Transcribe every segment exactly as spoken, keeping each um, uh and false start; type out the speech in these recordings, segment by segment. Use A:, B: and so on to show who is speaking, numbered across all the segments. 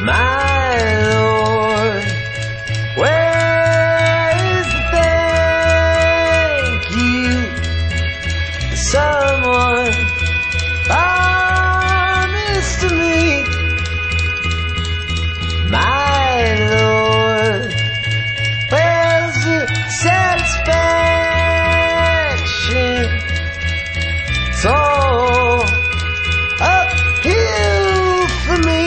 A: My Lord, where is the thank you? Someone promised to me. My Lord, where's the satisfaction? It's all uphill for me.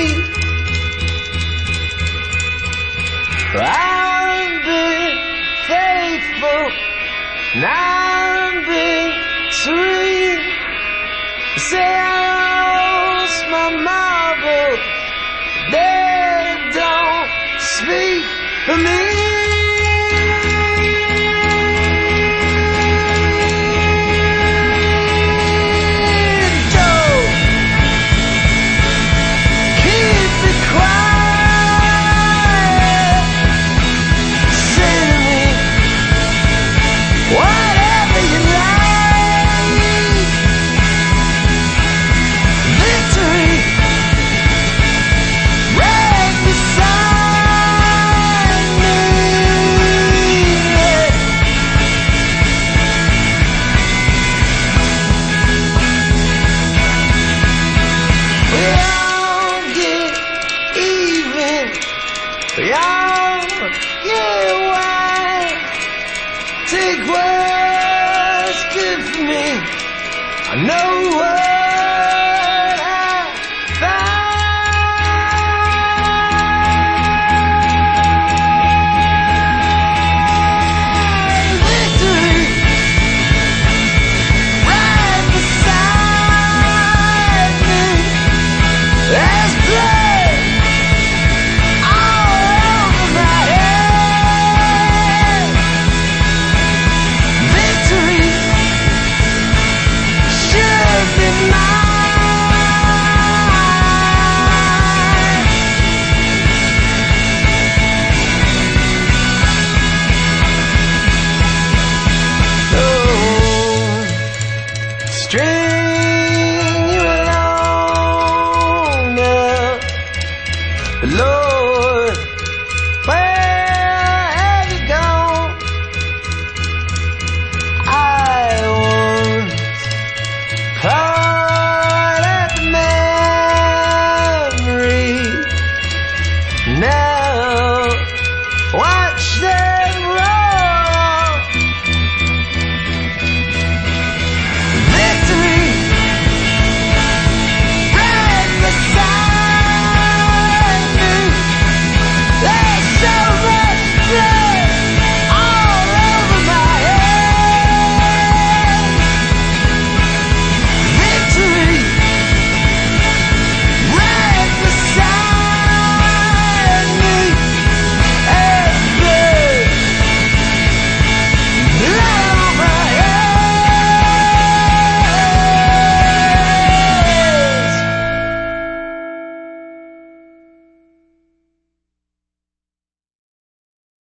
A: I've been faithful and I've been serene. Say I lost my marble, they don't speak for me. Joe, keep it quiet. Say to me whatever you like. Victory right beside me. We all get even. We all get wide. Take what's good for me. I know what I find. Victory right beside me. There's blood all over my head. Victory should be mine. No string you along now, Lord.